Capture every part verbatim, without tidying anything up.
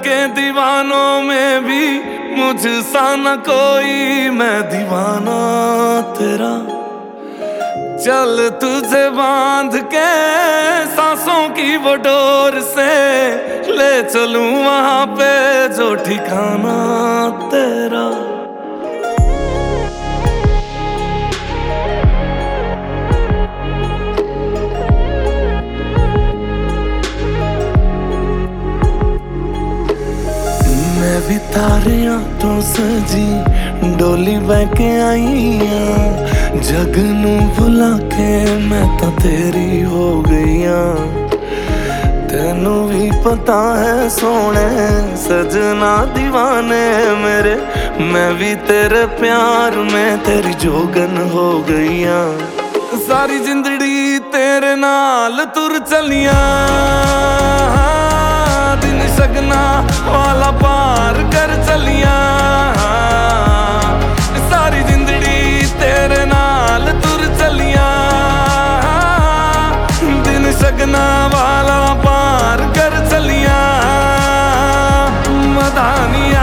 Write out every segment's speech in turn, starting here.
के दीवानों में भी मुझसा न कोई, मैं दीवाना तेरा। चल तुझे बांध के सांसों की वो डोर से ले चलूं वहां पे जो ठिकाना तेरा। मैं भी तारियां तो सजी डोली बह के आई हाँ, जग नू भुला के मैं तो तेरी हो गई हाँ। तेनू भी पता है सोने सजना दीवाने मेरे, मैं भी तेरे प्यार में तेरी जोगन हो गई हाँ। सारी जिंदड़ी तेरे नाल तुर चलिया, दिन सगना वाला पार कर चलिया। सारी जिंदड़ी तेरे नाल तुर चलिया, दिन सगना वाला पार कर चलिया। मदानिया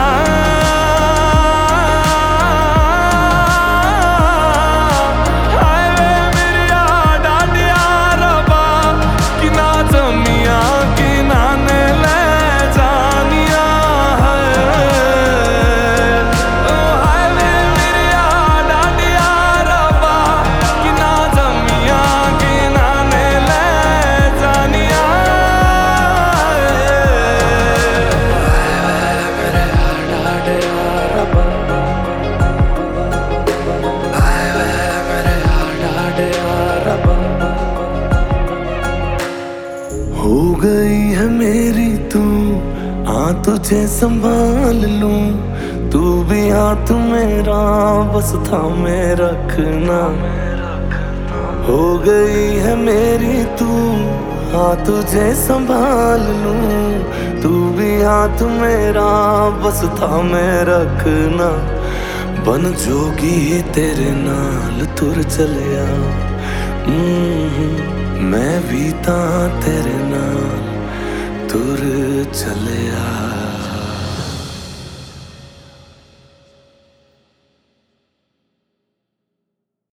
हो गई है मेरी तू, हाँ तुझे संभाल लूं। तू भी हाथ मेरा बस थामे रखना। हो गई है मेरी तू, हाँ तुझे संभाल लूं। तू भी हाथ मेरा बस थामे रखना। बन जोगी तेरे नाल तुर चलिया, मैं भी तां तेरे नाल तुर चलिया।